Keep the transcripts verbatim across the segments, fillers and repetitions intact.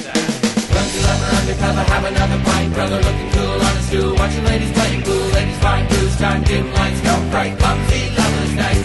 Clumsy lover undercover, have another pint. Brother looking cool on a stool, watching ladies playing pool. Ladies flying blues, time dim lights go bright. Clumsy lovers night.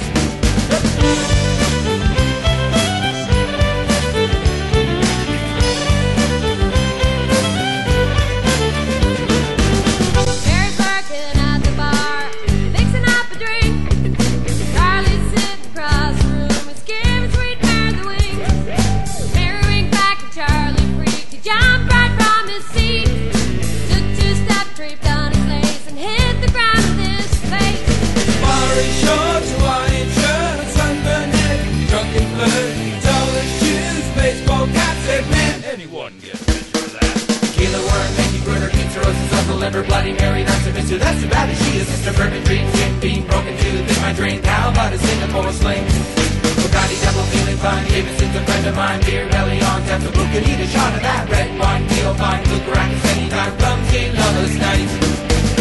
Bloody Mary, that's a mister, that's too bad as she is. Sister Bourbon dreams, Jim Beam, broken tooth in my drink. How about a Singapore sling? Bugatti double feeling fine, Davidson's a friend of mine. Beer belly on tap, so who could eat a shot of that? Red wine, feel fine, look rackets anytime. Clumsy lovers night.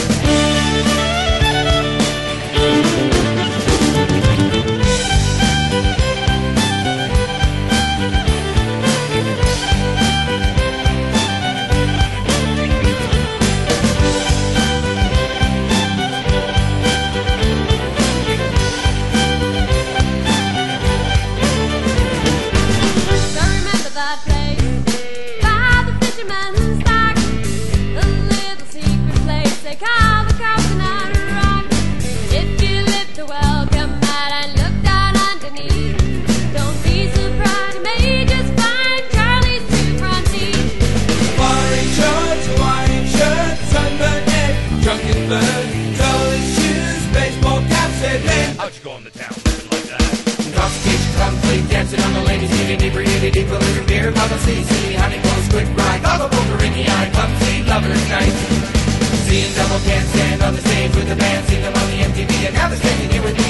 On the ladies, eating inebriated, equilibrium beer, love C C, honey close, quick ride, goggle poker in the eye, clumsy lovers night. Seeing double can't stand on the stage with the band, see them on the M T V, and now they're standing here with